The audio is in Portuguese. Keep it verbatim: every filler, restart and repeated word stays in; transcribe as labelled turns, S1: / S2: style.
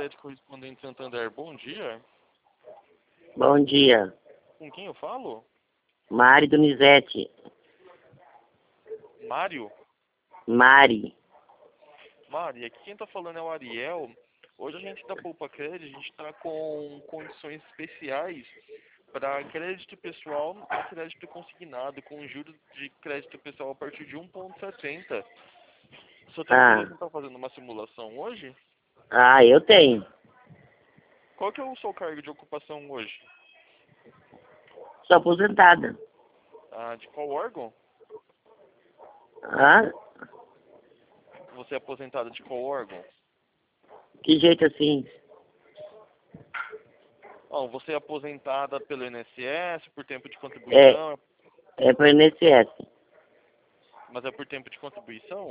S1: Crédito Correspondente Santander, bom dia.
S2: Bom dia.
S1: Com quem eu falo?
S2: Mari Donizete.
S1: Mário?
S2: Mari.
S1: Mari, aqui quem tá falando é o Ariel. Hoje a gente da Poupa Crédito, a gente tá com condições especiais para crédito pessoal e crédito consignado, com juros de crédito pessoal a partir de um vírgula setenta. Só tem
S2: Ah.
S1: interesse em estar fazendo uma simulação hoje?
S2: Ah, eu tenho.
S1: Qual que é o seu cargo de ocupação hoje?
S2: Sou aposentada.
S1: Ah, de qual órgão?
S2: Ah,
S1: Você é aposentada de qual órgão?
S2: que jeito assim?
S1: Bom, você é aposentada pelo I N S S, por tempo de
S2: É,
S1: contribuição,
S2: é para o I N S S.
S1: mas é por tempo de contribuição?